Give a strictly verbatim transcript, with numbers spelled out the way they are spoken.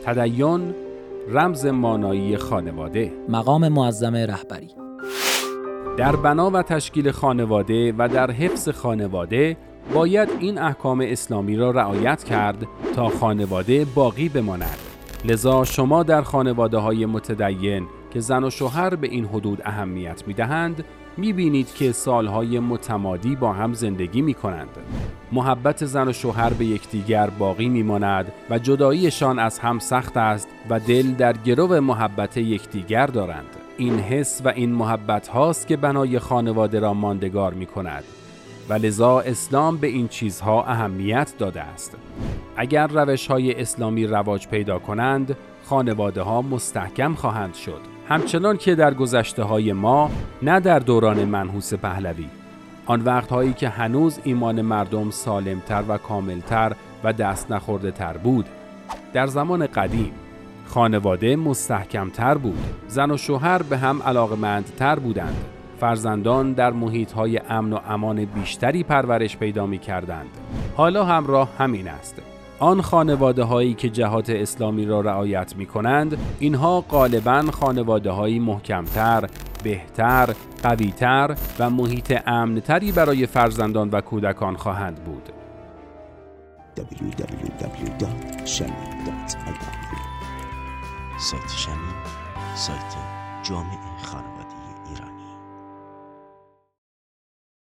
تدین رمز مانایی خانواده. مقام معظم رهبری. در بنا و تشکیل خانواده و در حفظ خانواده باید این احکام اسلامی را رعایت کرد تا خانواده باقی بماند. لذا شما در خانواده‌های متدین که زن و شوهر به این حدود اهمیت می‌دهند، می‌بینید که سالهای متمادی با هم زندگی می‌کنند. محبت زن و شوهر به یکدیگر باقی می‌ماند و جداییشان از هم سخت است و دل در گرو محبت یکدیگر دارند. این حس و این محبت هاست که بنای خانواده را ماندگار می‌کند و لذا اسلام به این چیزها اهمیت داده است. اگر روش‌های اسلامی رواج پیدا کنند، خانواده‌ها مستحکم خواهند شد. همچنان که در گذشته‌های ما، نه در دوران منحوس پهلوی، آن وقت‌هایی که هنوز ایمان مردم سالمتر و کاملتر و دست نخورده تر بود، در زمان قدیم خانواده مستحکمتر بود. زن و شوهر به هم علاقمندتر بودند. فرزندان در محیط‌های امن و امان بیشتری پرورش پیدا می‌کردند. حالا هم راه همین است. آن خانواده‌هایی که جهات اسلامی را رعایت می‌کنند، اینها غالباً خانواده‌هایی محکمتر، بهتر، قوی‌تر و محیط امن‌تری برای فرزندان و کودکان خواهند بود. دبلیو دبلیو دبلیو دات شمیم دات آی آر سایت شمیم، سایت جامع خانواده.